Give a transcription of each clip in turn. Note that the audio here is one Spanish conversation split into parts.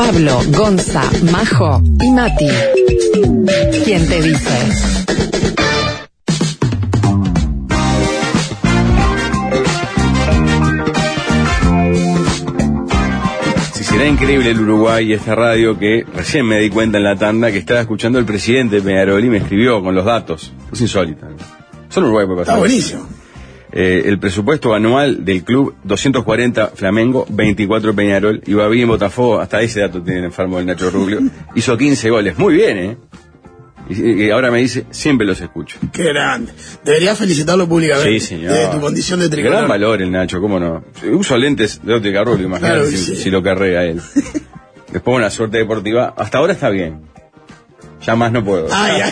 Pablo, Gonza, Majo y Mati. ¿Quién te dice? Será increíble el Uruguay y esta radio que recién me di cuenta en la tanda que estaba escuchando el presidente de Peñarol y me escribió con los datos. Es insólito. Solo Uruguay puede pasar. Está buenísimo. El presupuesto anual del club, 240 Flamengo, 24 Peñarol, y va bien Botafogo, hasta ese dato tiene el enfermo del Nacho Rubio. Hizo 15 goles. Muy bien, Y ahora me dice, siempre los escucho. Qué grande. Deberías felicitarlo públicamente. Sí, señor. De tu condición de tricolor. Gran valor el Nacho, ¿cómo no? Uso lentes de óptica Rubio, imagínate Claro, si lo carrea él. Después una suerte deportiva. Hasta ahora está bien. Ya más no puedo. Ay.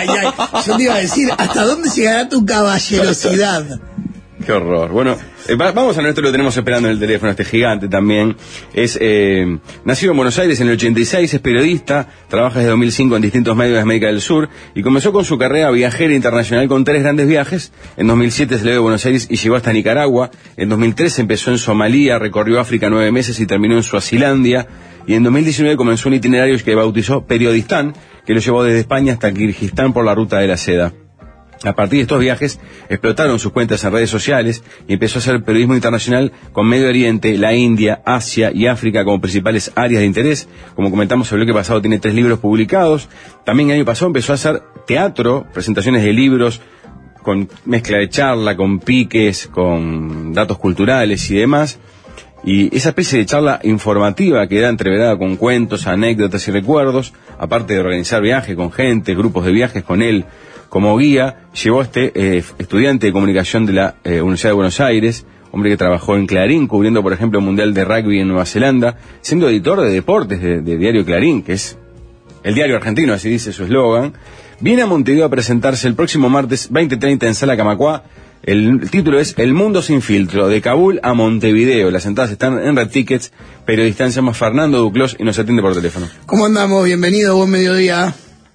Yo te iba a decir, ¿hasta dónde llegará tu caballerosidad? Qué horror. Bueno, vamos a nuestro, lo tenemos esperando en el teléfono, este gigante también. Es nacido en Buenos Aires en el 86, es periodista, trabaja desde 2005 en distintos medios de América del Sur y comenzó con su carrera viajera internacional con 3 grandes viajes. En 2007 salió de Buenos Aires y llegó hasta Nicaragua. En 2013 empezó en Somalia, recorrió África 9 meses y terminó en Suazilandia. Y en 2019 comenzó un itinerario que bautizó Periodistán, que lo llevó desde España hasta Kirguistán por la ruta de la seda. A partir de estos viajes, explotaron sus cuentas en redes sociales y empezó a hacer periodismo internacional con Medio Oriente, la India, Asia y África como principales áreas de interés. Como comentamos el bloque pasado, tiene 3 libros publicados. También el año pasado empezó a hacer teatro, presentaciones de libros, con mezcla de charla, con piques, con datos culturales y demás. Y esa especie de charla informativa que da entreverada con cuentos, anécdotas y recuerdos, aparte de organizar viajes con gente, grupos de viajes con él como guía, llevó a este estudiante de comunicación de la Universidad de Buenos Aires, hombre que trabajó en Clarín, cubriendo por ejemplo el Mundial de Rugby en Nueva Zelanda, siendo editor de deportes de Diario Clarín, que es el diario argentino, así dice su eslogan. Viene a Montevideo a presentarse el próximo martes 20:30 en Sala Camacuá. El título es El Mundo Sin Filtro, de Kabul a Montevideo. Las entradas están en Red Tickets. Periodista se llama Fernando Duclos y nos atiende por teléfono. ¿Cómo andamos? Bienvenido, buen mediodía.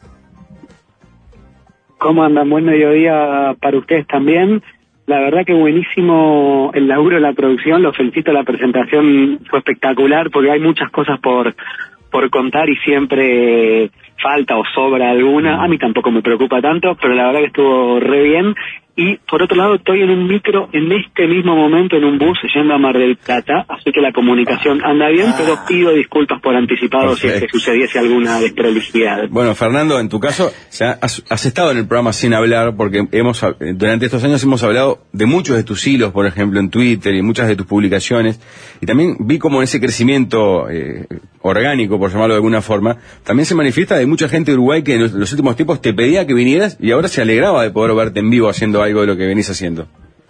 ¿Cómo andan? Buen mediodía para ustedes también. La verdad que buenísimo el laburo de la producción. Los felicito, la presentación fue espectacular porque hay muchas cosas por contar y siempre falta o sobra alguna. A mí tampoco me preocupa tanto, pero la verdad que estuvo re bien. Y por otro lado estoy en un micro en este mismo momento en un bus yendo a Mar del Plata, así que la comunicación anda bien, pero pido disculpas por anticipado. Perfecto. Si es que sucediese alguna desprolijidad. Bueno, Fernando, en tu caso has estado en el programa sin hablar porque durante estos años hemos hablado de muchos de tus hilos, por ejemplo en Twitter, y muchas de tus publicaciones, y también vi como ese crecimiento orgánico, por llamarlo de alguna forma, también se manifiesta de mucha gente de Uruguay que en los últimos tiempos te pedía que vinieras y ahora se alegraba de poder verte en vivo haciendo algo de lo que venís haciendo.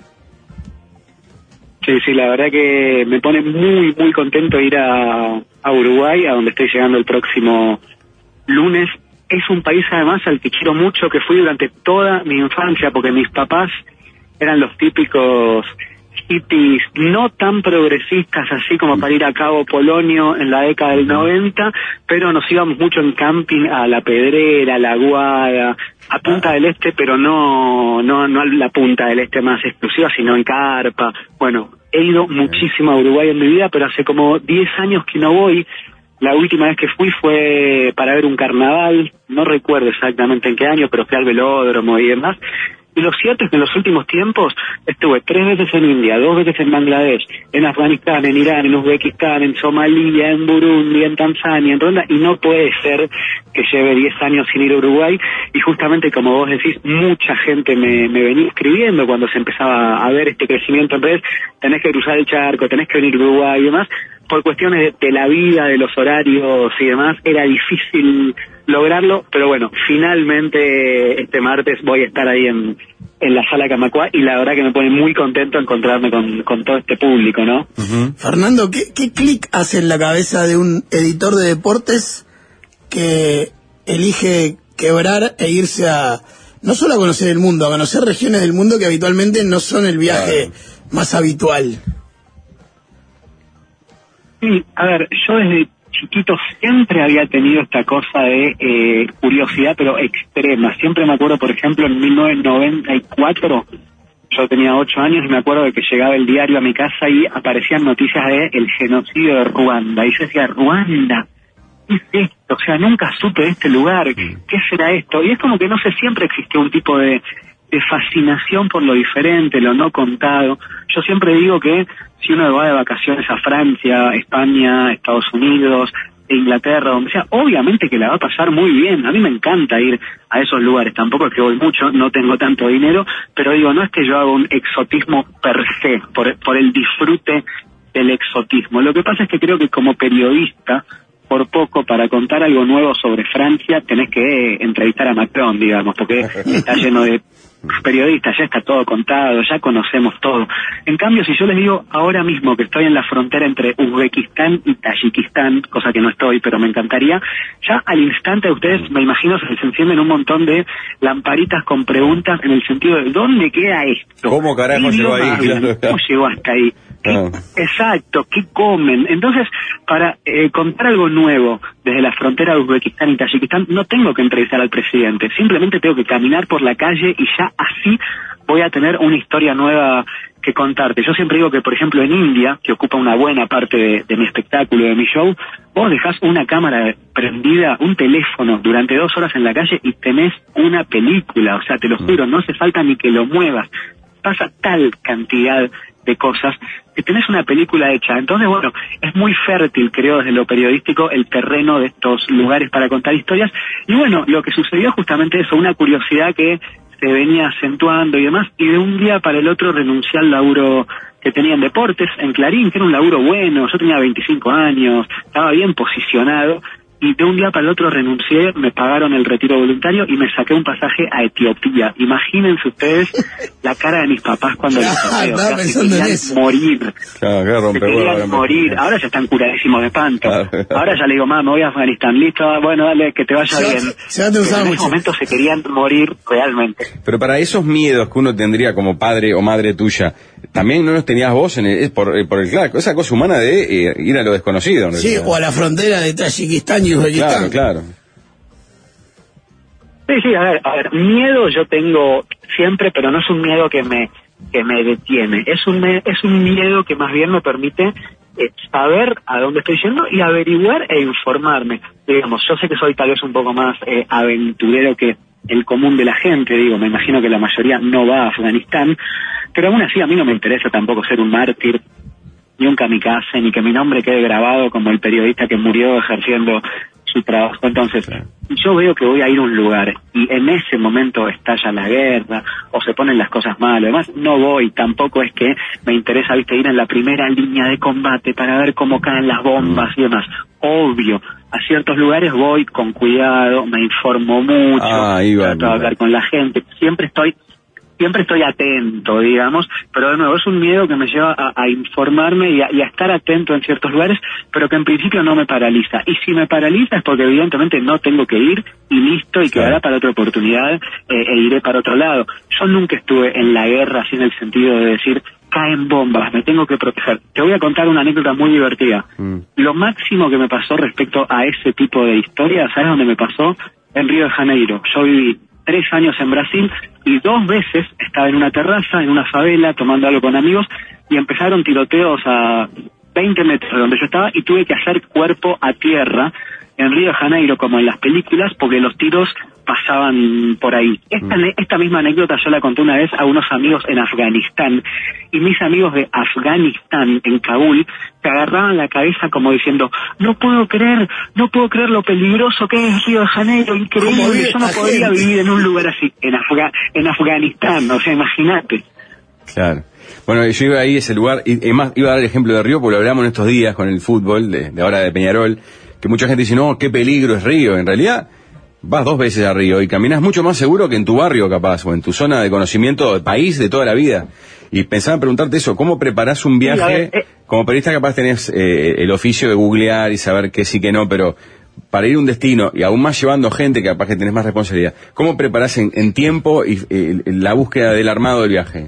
Sí, la verdad que me pone muy, muy contento ir a Uruguay, a donde estoy llegando el próximo lunes. Es un país además al que quiero mucho, que fui durante toda mi infancia, porque mis papás eran los típicos hippies no tan progresistas así como para ir a Cabo Polonio en la década del 90, pero nos íbamos mucho en camping a La Pedrera, a La Aguada, a Punta del Este, pero no a la Punta del Este más exclusiva, sino en carpa. Bueno, he ido muchísimo a Uruguay en mi vida, pero hace como 10 años que no voy. La última vez que fui fue para ver un carnaval, no recuerdo exactamente en qué año, pero fui al velódromo y demás. Y lo cierto es que en los últimos tiempos estuve 3 veces en India, 2 veces en Bangladesh, en Afganistán, en Irán, en Uzbekistán, en Somalia, en Burundi, en Tanzania, en Ruanda, y no puede ser que lleve 10 años sin ir a Uruguay. Y justamente como vos decís, mucha gente me venía escribiendo cuando se empezaba a ver este crecimiento en redes: tenés que cruzar el charco, tenés que venir a Uruguay y demás. Por cuestiones de la vida, de los horarios y demás, era difícil lograrlo, pero bueno, finalmente este martes voy a estar ahí en la Sala Camacuá y la verdad que me pone muy contento encontrarme con todo este público, ¿no? Uh-huh. Fernando, ¿qué clic hace en la cabeza de un editor de deportes que elige quebrar e irse no solo a conocer el mundo, a conocer regiones del mundo que habitualmente no son el viaje más habitual? Sí, a ver, yo desde chiquito siempre había tenido esta cosa de curiosidad, pero extrema. Siempre me acuerdo, por ejemplo, en 1994, yo tenía 8 años y me acuerdo de que llegaba el diario a mi casa y aparecían noticias de el genocidio de Ruanda. Y yo decía, Ruanda, ¿qué es esto? O sea, nunca supe de este lugar, ¿qué será esto? Y es como que no sé, siempre existió un tipo de fascinación por lo diferente, lo no contado. Yo siempre digo que si uno va de vacaciones a Francia, España, Estados Unidos, Inglaterra, donde sea, obviamente que la va a pasar muy bien. A mí me encanta ir a esos lugares, tampoco es que voy mucho, no tengo tanto dinero, pero digo, no es que yo haga un exotismo per se, por el disfrute del exotismo. Lo que pasa es que creo que como periodista, por poco, para contar algo nuevo sobre Francia, tenés que entrevistar a Macron, digamos, porque está lleno de periodistas, ya está todo contado, ya conocemos todo. En cambio, si yo les digo ahora mismo que estoy en la frontera entre Uzbekistán y Tayikistán, cosa que no estoy, pero me encantaría, ya al instante ustedes, me imagino, se encienden un montón de lamparitas con preguntas en el sentido de ¿dónde queda esto? ¿Cómo carajo llegó ahí? ¿Cómo llegó hasta ahí? Exacto, ¿qué comen? Entonces, para contar algo nuevo desde la frontera de Uzbekistán y Tayikistán, no tengo que entrevistar al presidente, simplemente tengo que caminar por la calle y ya así voy a tener una historia nueva que contarte. Yo siempre digo que, por ejemplo, en India, que ocupa una buena parte de mi espectáculo, de mi show, vos dejás una cámara prendida, un teléfono, durante 2 horas en la calle y tenés una película, o sea, te lo juro, no hace falta ni que lo muevas. Pasa tal cantidad de cosas que tenés una película hecha. Entonces, bueno, es muy fértil, creo, desde lo periodístico, el terreno de estos lugares para contar historias. Y bueno, lo que sucedió justamente eso, una curiosidad que se venía acentuando y demás, y de un día para el otro renuncié al laburo que tenía en deportes, en Clarín, que era un laburo bueno, yo tenía 25 años, estaba bien posicionado, y de un día para el otro renuncié, me pagaron el retiro voluntario y me saqué un pasaje a Etiopía. Imagínense ustedes la cara de mis papás cuando les saqué, o sea, se querían morir. Claro, se querían morir. Ahora ya están curadísimos de espanto. Ahora ya le digo, mamá, me voy a Afganistán, listo, bueno, dale, que te vaya bien. Pero en ese momento se querían morir realmente. Pero para esos miedos que uno tendría como padre o madre tuya, también no los tenías vos por claro, esa cosa humana de ir a lo desconocido. Sí, o a la frontera de Tayikistán y Uzbekistán. Claro. Sí, a ver, miedo yo tengo siempre, pero no es un miedo que me detiene. Es un miedo que más bien me permite saber a dónde estoy yendo y averiguar e informarme. Digamos, yo sé que soy tal vez un poco más aventurero que el común de la gente, digo, me imagino que la mayoría no va a Afganistán, pero aún así a mí no me interesa tampoco ser un mártir, ni un kamikaze, ni que mi nombre quede grabado como el periodista que murió ejerciendo su trabajo. Entonces, yo veo que voy a ir a un lugar y en ese momento estalla la guerra o se ponen las cosas mal, además no voy, tampoco es que me interesa, viste, ir en la primera línea de combate para ver cómo caen las bombas y demás. Obvio, a ciertos lugares voy con cuidado, me informo mucho, trato de hablar con la gente, siempre estoy atento, digamos, pero de nuevo es un miedo que me lleva a informarme y a estar atento en ciertos lugares, pero que en principio no me paraliza. Y si me paraliza es porque evidentemente no tengo que ir y listo, y quedará para otra oportunidad e iré para otro lado. Yo nunca estuve en la guerra así en el sentido de decir, caen bombas, me tengo que proteger. Te voy a contar una anécdota muy divertida. Lo máximo que me pasó respecto a ese tipo de historia, ¿sabes dónde me pasó? En Río de Janeiro. Yo viví 3 años en Brasil y 2 veces estaba en una terraza, en una favela, tomando algo con amigos, y empezaron tiroteos a 20 metros de donde yo estaba y tuve que hacer cuerpo a tierra en Río de Janeiro, como en las películas, porque los tiros pasaban por ahí. Esta misma anécdota yo la conté una vez a unos amigos en Afganistán, y mis amigos de Afganistán, en Kabul, se agarraban la cabeza como diciendo, no puedo creer lo peligroso que es Río de Janeiro, increíble, yo no podría vivir en un lugar así, en Afganistán, o sea, imagínate. Claro. Bueno, yo iba ahí a ese lugar, y además iba a dar el ejemplo de Río, porque lo hablamos en estos días con el fútbol, de ahora de Peñarol, que mucha gente dice, no, qué peligro es Río. En realidad, vas 2 veces a Río y caminas mucho más seguro que en tu barrio, capaz, o en tu zona de conocimiento del país de toda la vida. Y pensaba en preguntarte eso, ¿cómo preparás un viaje? Como periodista capaz tenés el oficio de googlear y saber qué sí, qué no, pero para ir a un destino, y aún más llevando gente, que capaz que tenés más responsabilidad, ¿cómo preparás en tiempo y la búsqueda del armado del viaje?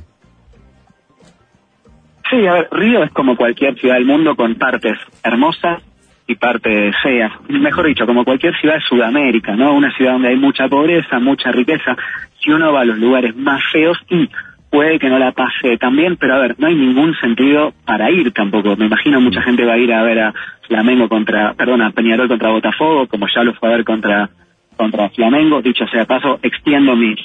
Sí, a ver, Río es como cualquier ciudad del mundo con partes hermosas y partes feas. Mejor dicho, como cualquier ciudad de Sudamérica, ¿no? Una ciudad donde hay mucha pobreza, mucha riqueza. Si uno va a los lugares más feos, y puede que no la pase tan bien, pero a ver, no hay ningún sentido para ir tampoco. Me imagino mucha gente va a ir a ver a Flamengo a Peñarol contra Botafogo, como ya lo fue a ver contra Flamengo. Dicho sea de paso, extiendo mis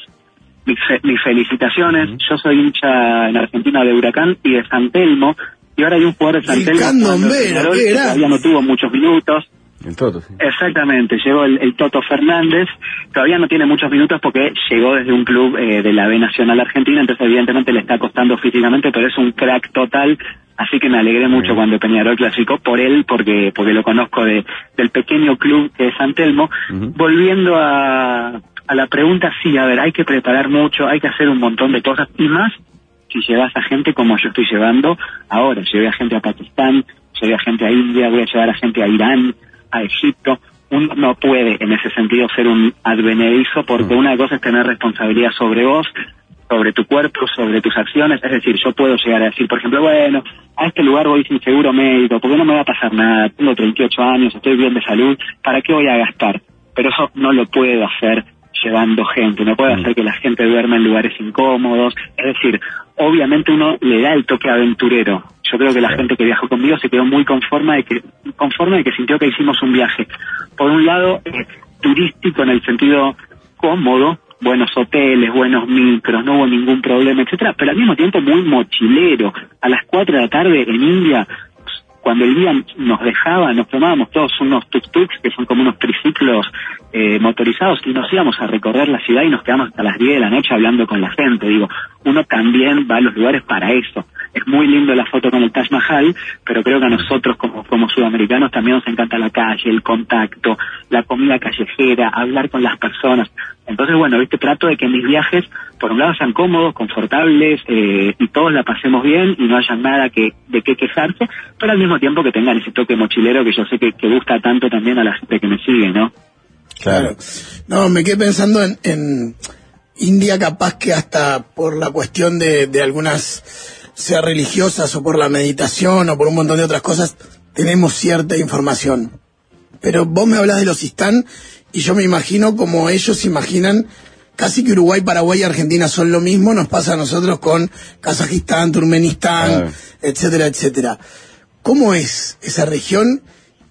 felicitaciones. Yo soy hincha en Argentina de Huracán y de San Telmo, y ahora hay un jugador de San Telmo que todavía no tuvo muchos minutos. El Toto, sí. Exactamente, llegó el Toto Fernández, todavía no tiene muchos minutos porque llegó desde un club de la B Nacional Argentina, entonces evidentemente le está costando físicamente, pero es un crack total, así que me alegré mucho cuando Peñarol clasificó por él, porque lo conozco del pequeño club que es San Telmo. Volviendo a la pregunta, sí, a ver, hay que preparar mucho, hay que hacer un montón de cosas, y más si llevas a gente como yo estoy llevando ahora. Llevé a gente a Pakistán, llevé a gente a India, voy a llevar a gente a Irán, a Egipto. Uno no puede en ese sentido ser un advenedizo, porque una cosa es tener responsabilidad sobre vos, sobre tu cuerpo, sobre tus acciones. Es decir, yo puedo llegar a decir, por ejemplo, bueno, a este lugar voy sin seguro médico, porque no me va a pasar nada, tengo 38 años, estoy bien de salud, ¿para qué voy a gastar? Pero eso no lo puedo hacer llevando gente, no puedo hacer que la gente duerma en lugares incómodos. Es decir, obviamente uno le da el toque aventurero. Yo creo que la gente que viajó conmigo se quedó muy conforme de que sintió que hicimos un viaje, por un lado, turístico en el sentido cómodo, buenos hoteles, buenos micros, no hubo ningún problema, etcétera, pero al mismo tiempo muy mochilero. A las 4 de la tarde en India, cuando el día nos dejaba, nos tomábamos todos unos tuk-tuks, que son como unos triciclos motorizados, y nos íbamos a recorrer la ciudad y nos quedamos hasta las 10 de la noche hablando con la gente. Digo, uno también va a los lugares para eso. Es muy lindo la foto con el Taj Mahal, pero creo que a nosotros como sudamericanos también nos encanta la calle, el contacto, la comida callejera, hablar con las personas. Entonces, bueno, trato de que mis viajes, por un lado, sean cómodos, confortables, y todos la pasemos bien y no haya nada de qué quejarse, pero al mismo tiempo que tengan ese toque mochilero que yo sé que gusta tanto también a la gente que me sigue, ¿no? Claro. No, me quedé pensando en India, capaz que hasta por la cuestión de algunas, sea religiosas o por la meditación o por un montón de otras cosas, tenemos cierta información. Pero vos me hablas de los Sistán y yo me imagino como ellos imaginan casi que Uruguay, Paraguay y Argentina son lo mismo, nos pasa a nosotros con Kazajistán, Turkmenistán, etcétera, etcétera. ¿Cómo es esa región?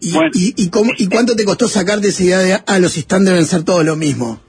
¿Y cuánto te costó sacarte esa idea de los Sistán deben ser todos lo mismo?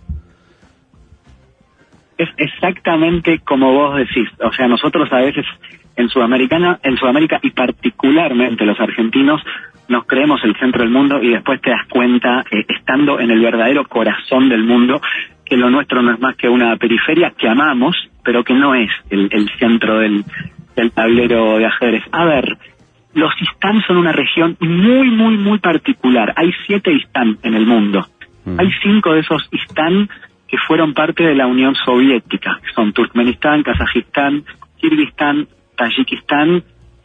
Es exactamente como vos decís. O sea, nosotros a veces en Sudamérica y particularmente los argentinos nos creemos el centro del mundo y después te das cuenta, estando en el verdadero corazón del mundo, que lo nuestro no es más que una periferia que amamos, pero que no es el centro del tablero de ajedrez. A ver, los Sistán son una región muy, muy, muy particular. Hay 7 Istán en el mundo. Hay 5 de esos Istán que fueron parte de la Unión Soviética, que son Turkmenistán, Kazajistán, Kirguistán, Tayikistán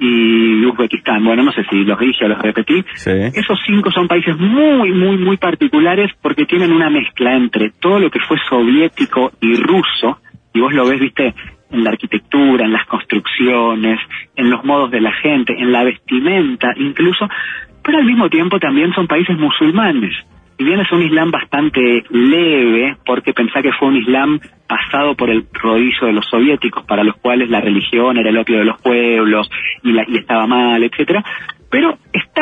y Uzbekistán. Bueno, no sé si los dije o los repetí. Sí. Esos 5 son países muy, muy, muy particulares porque tienen una mezcla entre todo lo que fue soviético y ruso, y vos lo ves, viste, en la arquitectura, en las construcciones, en los modos de la gente, en la vestimenta incluso, pero al mismo tiempo también son países musulmanes. Y bien es un islam bastante leve, porque pensá que fue un islam pasado por el rodillo de los soviéticos, para los cuales la religión era el opio de los pueblos y estaba mal, etcétera. Pero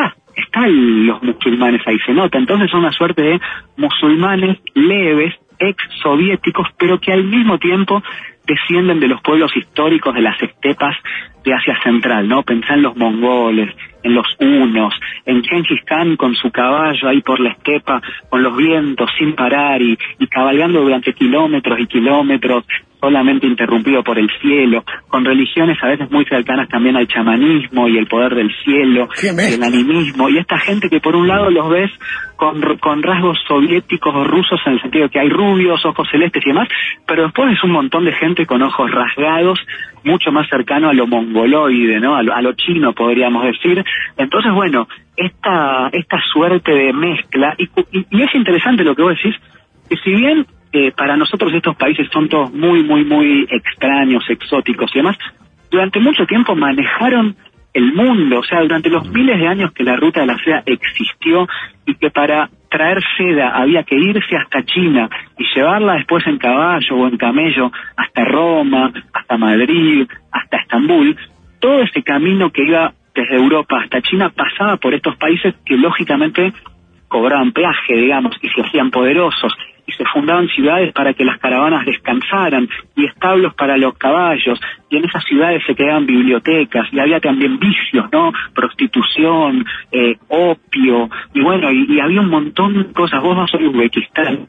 están los musulmanes ahí, se nota. Entonces son una suerte de musulmanes leves, ex-soviéticos, pero que al mismo tiempo descienden de los pueblos históricos de las estepas de Asia Central, ¿no? Pensá en los mongoles, en los hunos, en Gengis Khan con su caballo ahí por la estepa, con los vientos sin parar y cabalgando durante kilómetros y kilómetros, solamente interrumpido por el cielo, con religiones a veces muy cercanas también al chamanismo y el poder del cielo, el animismo, y esta gente que por un lado los ves con rasgos soviéticos o rusos en el sentido de que hay rubios, ojos celestes y demás, pero después es un montón de gente con ojos rasgados, mucho más cercano a lo mongoloide, ¿no? A lo chino, podríamos decir. Entonces, bueno, esta suerte de mezcla, y es interesante lo que vos decís, que si bien para nosotros estos países son todos muy, muy, muy extraños, exóticos y demás, durante mucho tiempo manejaron el mundo. O sea, durante los miles de años que la Ruta de la Seda existió y que para extraer seda había que irse hasta China y llevarla después en caballo o en camello hasta Roma, hasta Madrid, hasta Estambul, todo ese camino que iba desde Europa hasta China pasaba por estos países que lógicamente cobraban peaje, digamos, y se hacían poderosos, y se fundaban ciudades para que las caravanas descansaran, y establos para los caballos, y en esas ciudades se creaban bibliotecas, y había también vicios, ¿no? Prostitución, opio, y bueno, y había un montón de cosas. Vos vas a Uzbekistán.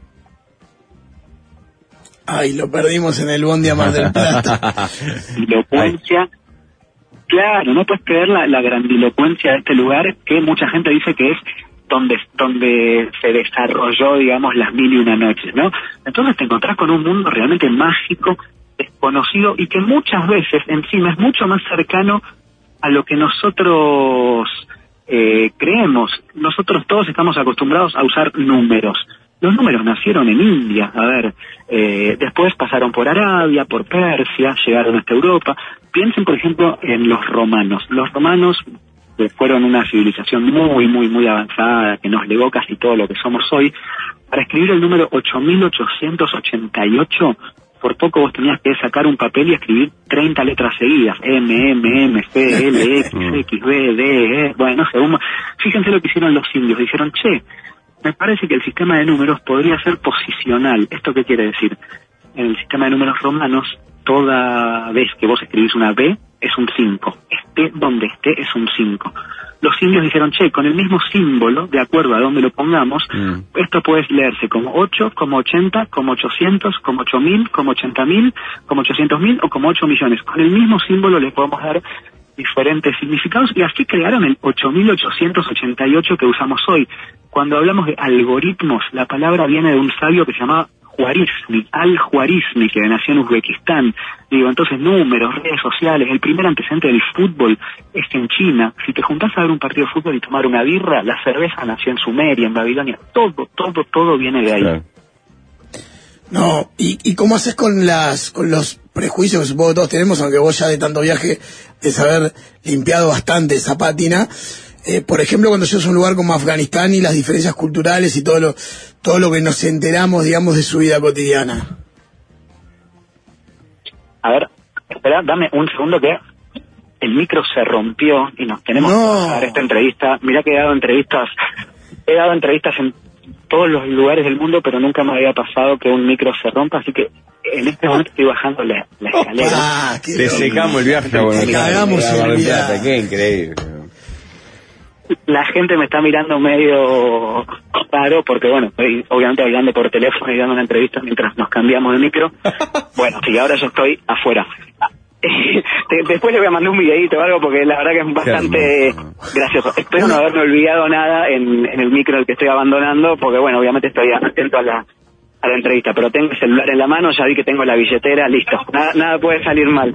Ay, lo perdimos en el bondi a Mar del Plata. Elocuencia. Claro, no puedes creer la grandilocuencia de este lugar, que mucha gente dice que es donde se desarrolló, digamos, las 1001 noches, ¿no? Entonces te encontrás con un mundo realmente mágico, desconocido, y que muchas veces encima es mucho más cercano a lo que nosotros creemos. Nosotros todos estamos acostumbrados a usar números. Los números nacieron en India, a ver, después pasaron por Arabia, por Persia, llegaron hasta Europa. Piensen, por ejemplo, en los romanos. Los romanos fueron una civilización muy avanzada, que nos legó casi todo lo que somos hoy. Para escribir el número 8888, por poco vos tenías que sacar un papel y escribir 30 letras seguidas, M, C, L, X, X, B, D, E, bueno, no sé, fíjense lo que hicieron los indios. Dijeron, che, me parece que el sistema de números podría ser posicional. ¿Esto qué quiere decir? En el sistema de números romanos, toda vez que vos escribís una B, es un 5. Esté donde esté, es un 5. Los indios dijeron, che, con el mismo símbolo, de acuerdo a donde lo pongamos, esto puede leerse como 8, como 80, como 800, como 8000, como 80.000, como 800.000 o como 8 millones. Con el mismo símbolo le podemos dar diferentes significados, y así crearon el 8888 que usamos hoy. Cuando hablamos de algoritmos, la palabra viene de un sabio que se llamaba Juarizmi, Al-Juarizmi, que nació en Uzbekistán. Digo, entonces, números, redes sociales, el primer antecedente del fútbol es en China. Si te juntás a ver un partido de fútbol y tomar una birra, la cerveza nació en Sumeria, en Babilonia. Todo viene de ahí. Claro. No, ¿y cómo haces con los prejuicios que supongo que todos tenemos, aunque vos ya de tanto viaje de haber limpiado bastante esa pátina? Por ejemplo, cuando llegas a un lugar como Afganistán y las diferencias culturales y todo lo que nos enteramos, digamos, de su vida cotidiana. A ver, espera, dame un segundo que el micro se rompió y nos tenemos que dar esta entrevista. Mirá que he dado entrevistas en todos los lugares del mundo, pero nunca me había pasado que un micro se rompa, así que en este momento estoy bajando la escalera. Te secamos el viaje a Buenos Aires. Qué increíble. La gente me está mirando medio raro porque, bueno, estoy obviamente hablando por teléfono y dando una entrevista mientras nos cambiamos de micro. Bueno, sí, ahora yo estoy afuera. Después le voy a mandar un videíto o algo porque la verdad que es bastante gracioso. Espero no haberme olvidado nada en el micro el que estoy abandonando porque, bueno, obviamente estoy atento a la entrevista, pero tengo el celular en la mano, ya vi que tengo la billetera, listo. Nada puede salir mal.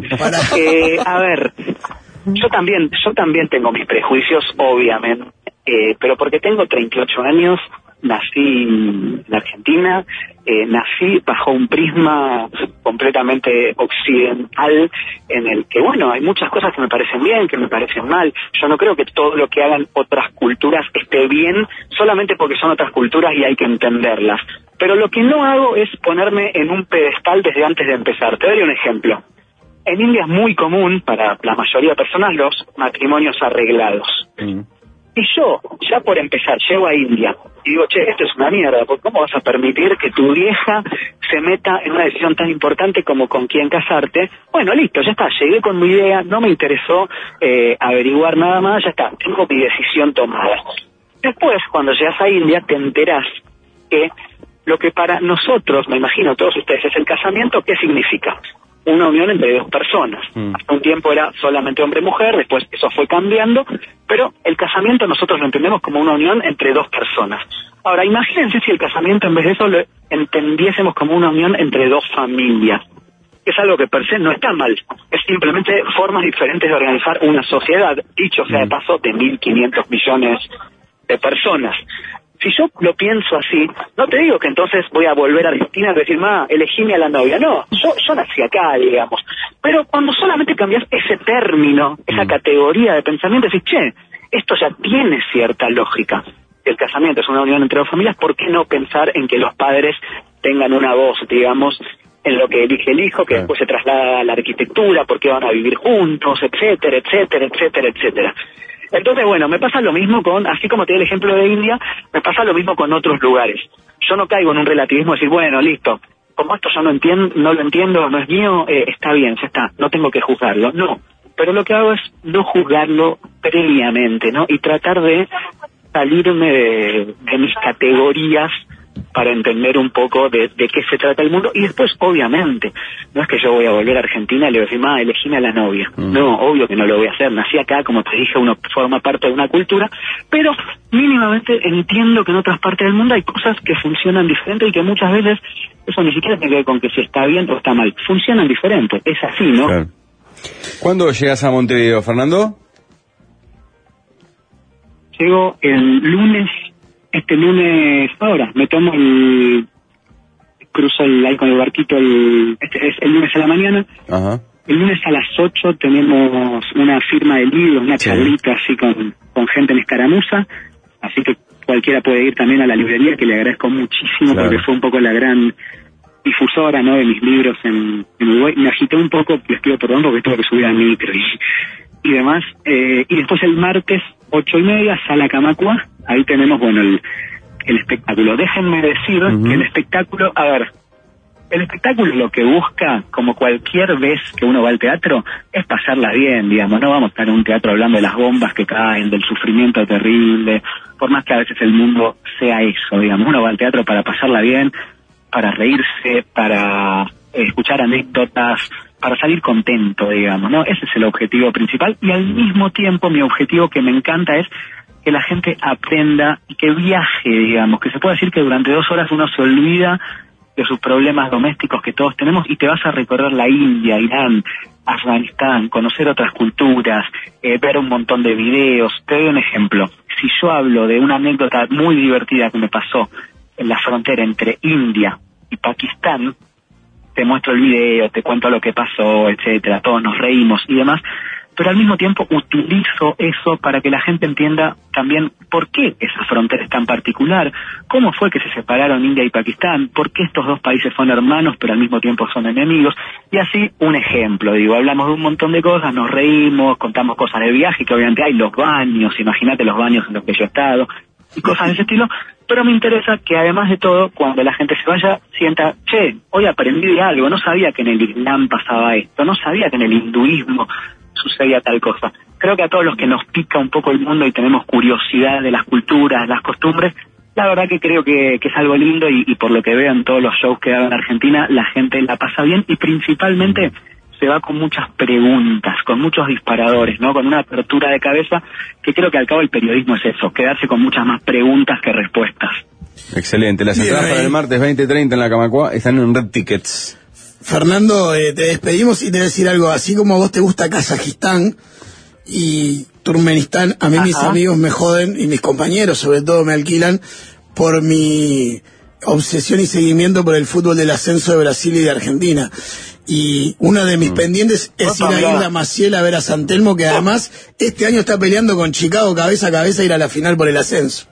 A ver... Yo también tengo mis prejuicios, obviamente, pero porque tengo 38 años, nací en Argentina, nací bajo un prisma completamente occidental en el que, bueno, hay muchas cosas que me parecen bien, que me parecen mal. Yo no creo que todo lo que hagan otras culturas esté bien solamente porque son otras culturas y hay que entenderlas. Pero lo que no hago es ponerme en un pedestal desde antes de empezar. Te doy un ejemplo. En India es muy común, para la mayoría de personas, los matrimonios arreglados. Y yo, ya por empezar, llego a India y digo, che, esto es una mierda, porque ¿cómo vas a permitir que tu vieja se meta en una decisión tan importante como con quién casarte? Bueno, listo, ya está, llegué con mi idea, no me interesó averiguar nada más, ya está, tengo mi decisión tomada. Después, cuando llegas a India, te enterás que lo que para nosotros, me imagino todos ustedes, es el casamiento, ¿qué significa? Una unión entre dos personas. Hasta un tiempo era solamente hombre-mujer, después eso fue cambiando, pero el casamiento nosotros lo entendemos como una unión entre dos personas. Ahora, imagínense si el casamiento en vez de eso lo entendiésemos como una unión entre dos familias. Es algo que per se no está mal, es simplemente formas diferentes de organizar una sociedad, dicho sea de paso, de 1.500 millones de personas. Si yo lo pienso así, no te digo que entonces voy a volver a Argentina y decir, elegíme a la novia. No, yo nací acá, digamos. Pero cuando solamente cambias ese término, esa categoría de pensamiento, decís, che, esto ya tiene cierta lógica. el casamiento es una unión entre dos familias, ¿por qué no pensar en que los padres tengan una voz, digamos, en lo que elige el hijo, que después se traslada a la arquitectura, por qué van a vivir juntos, etcétera, etcétera, etcétera, etcétera? Entonces, bueno, me pasa lo mismo así como te di el ejemplo de India, me pasa lo mismo con otros lugares. Yo no caigo en un relativismo de decir, bueno, listo, como esto yo no lo entiendo, no es mío, está bien, ya está, no tengo que juzgarlo. No, pero lo que hago es no juzgarlo previamente, ¿no? Y tratar de salirme de mis categorías para entender un poco de qué se trata el mundo. Y después, obviamente, no es que yo voy a volver a Argentina y le voy a decir, elegime a la novia. No, obvio que no lo voy a hacer. Nací acá, como te dije, uno forma parte de una cultura, pero mínimamente entiendo que en otras partes del mundo hay cosas que funcionan diferente y que muchas veces eso ni siquiera tiene que ver con que si está bien o está mal. Funcionan diferente. Es así, ¿no? Claro. ¿Cuándo llegas a Montevideo, Fernando? Llego el lunes. Este lunes, ahora, me tomo cruzo ahí con el barquito es el lunes a la mañana. Ajá. El lunes a las 8 tenemos una firma de libros, una charlita así con gente en escaramuza, así que cualquiera puede ir también a la librería, que le agradezco muchísimo, claro, porque fue un poco la gran difusora, ¿no?, de mis libros en Uruguay. Me agité un poco, les pido perdón porque tuve que subir al micro y demás. Y después el martes, 8:30, Sala Camacua. Ahí tenemos, bueno, el espectáculo. Déjenme decir que el espectáculo, el espectáculo lo que busca, como cualquier vez que uno va al teatro, es pasarla bien, digamos. No vamos a estar en un teatro hablando de las bombas que caen, del sufrimiento terrible, por más que a veces el mundo sea eso, digamos. Uno va al teatro para pasarla bien, para reírse, para escuchar anécdotas, para salir contento, digamos, ¿no? Ese es el objetivo principal. Y al mismo tiempo, mi objetivo, que me encanta, es que la gente aprenda y que viaje, digamos, que se pueda decir que durante 2 horas uno se olvida de sus problemas domésticos que todos tenemos y te vas a recorrer la India, Irán, Afganistán, conocer otras culturas, ver un montón de videos. Te doy un ejemplo. Si yo hablo de una anécdota muy divertida que me pasó en la frontera entre India y Pakistán, te muestro el video, te cuento lo que pasó, etcétera, todos nos reímos y demás, pero al mismo tiempo utilizo eso para que la gente entienda también por qué esa frontera es tan particular, cómo fue que se separaron India y Pakistán, por qué estos dos países son hermanos pero al mismo tiempo son enemigos, y así un ejemplo, hablamos de un montón de cosas, nos reímos, contamos cosas de viaje, que obviamente hay los baños, imagínate los baños en los que yo he estado, y cosas de ese estilo, pero me interesa que además de todo, cuando la gente se vaya, sienta, hoy aprendí de algo, no sabía que en el Islam pasaba esto, no sabía que en el hinduismo sucedía tal cosa. Creo que a todos los que nos pica un poco el mundo y tenemos curiosidad de las culturas, las costumbres, la verdad que creo que es algo lindo y por lo que veo en todos los shows que hago en Argentina, la gente la pasa bien y principalmente se va con muchas preguntas, con muchos disparadores, ¿no? Con una apertura de cabeza, que creo que al cabo el periodismo es eso, quedarse con muchas más preguntas que respuestas. Excelente. Las entradas para el martes 20:30 en la Camacua están en Red Tickets. Fernando, te despedimos y te voy a decir algo. Así como a vos te gusta Kazajistán y Turkmenistán, a mí mis amigos me joden y mis compañeros sobre todo me alquilan por mi obsesión y seguimiento por el fútbol del ascenso de Brasil y de Argentina. Y una de mis pendientes es ir a Isla Maciel a ver a San Telmo, que además este año está peleando con Chicago cabeza a cabeza a ir a la final por el ascenso.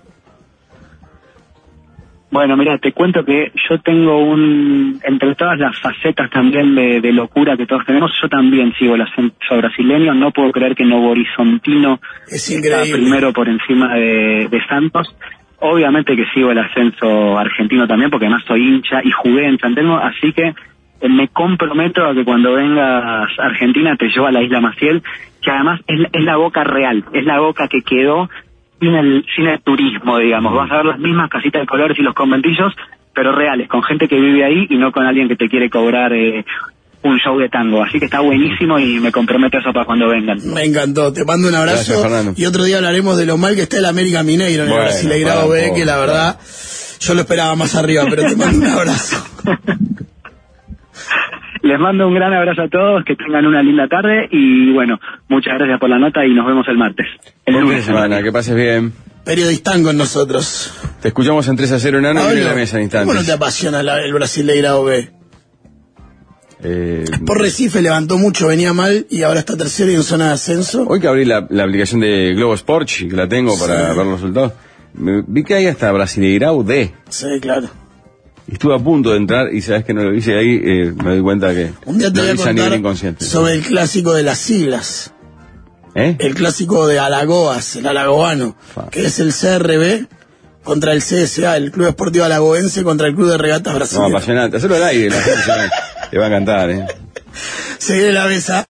Bueno, mira, te cuento que yo tengo entre todas las facetas también de locura que todos tenemos, yo también sigo el ascenso brasileño. No puedo creer que Novo Horizontino está primero por encima de Santos. Obviamente que sigo el ascenso argentino también, porque además soy hincha y jugué en San Telmo, así que me comprometo a que cuando vengas a Argentina te llevo a la Isla Maciel, que además es la Boca real, es la Boca que quedó sin el turismo, digamos. Vas a ver las mismas casitas de colores y los conventillos, pero reales, con gente que vive ahí y no con alguien que te quiere cobrar un show de tango. Así que está buenísimo y me comprometo a eso para cuando vengan. Me encantó, te mando un abrazo. Gracias, y otro día hablaremos de lo mal que está el América Mineiro en el Brasileirao B, que la verdad yo lo esperaba más arriba, pero te mando un abrazo. Les mando un gran abrazo a todos, que tengan una linda tarde y bueno, muchas gracias por la nota y nos vemos el martes. El Buen fin de lunes. semana, que pases bien. Periodistán con nosotros. Te escuchamos en 3-0 Enano y viene la mesa en instantes. ¿Cómo no te apasiona el Brasileirao B? Por Recife levantó mucho, venía mal y ahora está tercero y en zona de ascenso. Hoy que abrí la aplicación de Globo Sport, que la tengo para ver los resultados, vi que hay hasta Brasileirao D. Sí, claro. Y estuve a punto de entrar y sabes que no lo hice ahí, me doy cuenta que Un día te lo voy a hice a nivel contar inconsciente. sobre el clásico de las siglas. ¿Eh? El clásico de Alagoas, el alagoano, que es el CRB contra el CSA, el Club Esportivo Alagoense contra el Club de Regatas No, Brasileño. apasionante. Hacerlo al aire, la gente le va a encantar, Se viene la mesa.